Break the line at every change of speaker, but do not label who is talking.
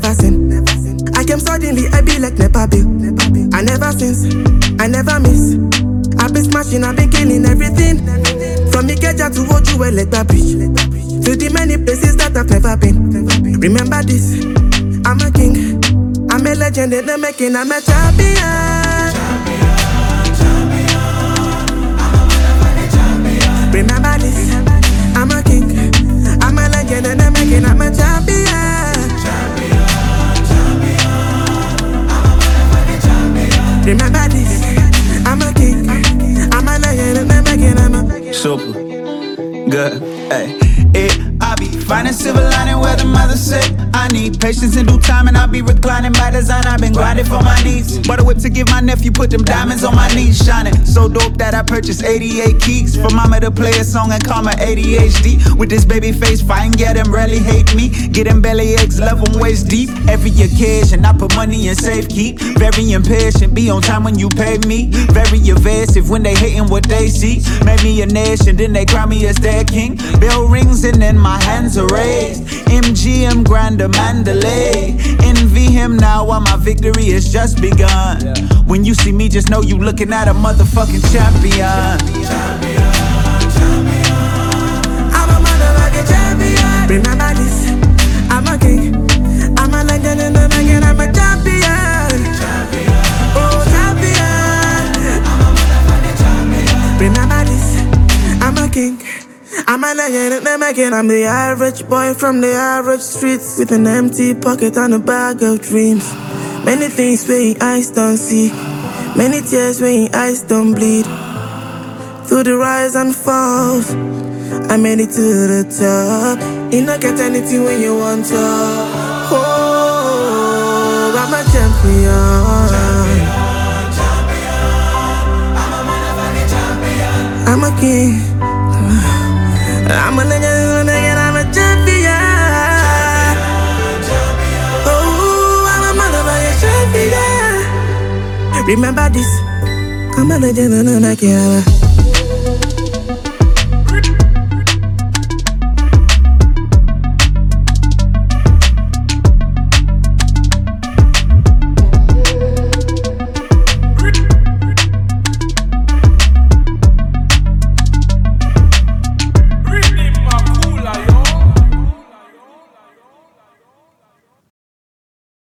never sin. I came suddenly, I be like Nepa Bill. I never since, I never miss. I been smashing, I been killing everything. From Ikeja to Ojuwe, Lekpa Bridge, to the many places that I've never been. Remember this, I'm a king, I'm a legend in the making, I'm a champion. Remember this, I'm a king, I'm a legend in the making, I'm a champion. Remember this, I'm a king, I'm a legend in the making, I'm a
super good, hey. I be finding silver lining where the mother said I need patience in due time, and I be reclining by design. I've been grinding for my needs. Bought a whip to give my nephew, put them diamonds on my knees, shining so dope that I purchased 88 keys for mama to play a song and call my ADHD. With this baby face, fine, yeah, them rarely hate me. Get them belly aches, love them waist deep. Every occasion, I put money in safe keep. Very impatient, be on time when you pay me. Very evasive when they hating what they see. Made me a nation, then they crown me as their king. Bell rings and then my hands are raised. MGM Grander Mandalay. Envy him now while my victory has just begun. When you see me, just know you looking at a motherfucking champion.
I'm a motherfucking champion. Remember this, I'm a king, I'm a legend in the making, I'm a champion. Oh, champion. Remember this, I'm a king, I'm a legend in the making. I'm the average boy from the average streets, with an empty pocket and a bag of dreams. Many things where your eyes don't see, many tears where your eyes don't bleed. Through the rise and falls, I made it to the top. You not get anything when you want to. Oh, I'm a champion. I'm a king, I'm a legend, I'm a champion. Oh, I'm a motherfucking champion. Remember this, I'm a legend, I'm a